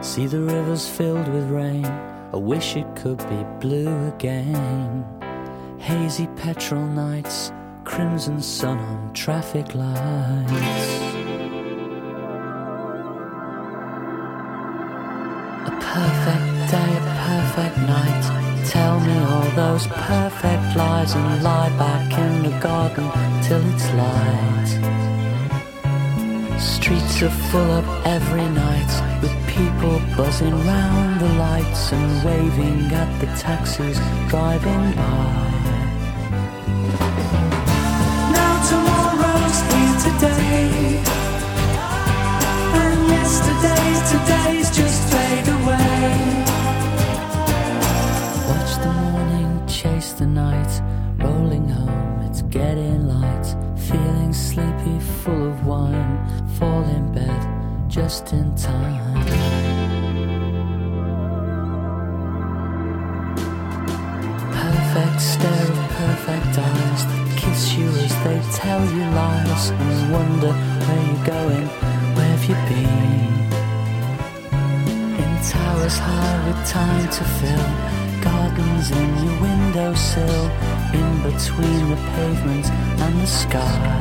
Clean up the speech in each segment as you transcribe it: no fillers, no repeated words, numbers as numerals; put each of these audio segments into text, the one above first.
See the rivers filled with rain, I wish it could be blue again. Hazy petrol nights, crimson sun on traffic lights. A perfect day, a perfect night. Tell me all those perfect lies and lie back in the garden till it's light. Streets are full up every night with people buzzing round the lights and waving at the taxis driving by. Now tomorrow's here today, and today's just fade away. Watch the morning chase the night, rolling home, it's getting light. Feeling sleepy, full of wine, fall in bed just in time. Perfect stare of perfect eyes that kiss you as they tell you lies and wonder where you're going, where have you been? In towers high with time to fill, gardens in your windowsill, in between the pavement and the sky.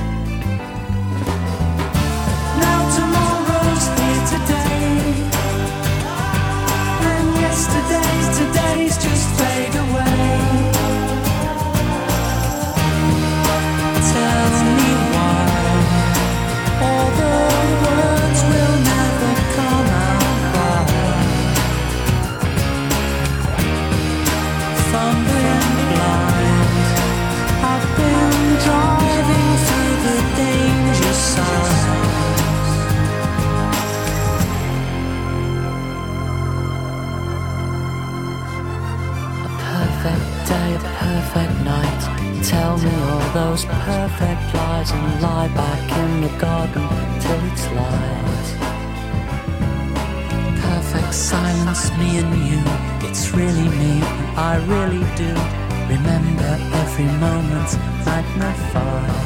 Now tomorrow's here today, and today's just fade away. Tell me why all the words will never come out right. Fumbling blind, I've been driving through the danger signs. A perfect day, a perfect night. Tell me all those perfect lies and lie back in the garden till it's light. Perfect silence, me and you. It's really me, I really do remember every moment, magnify.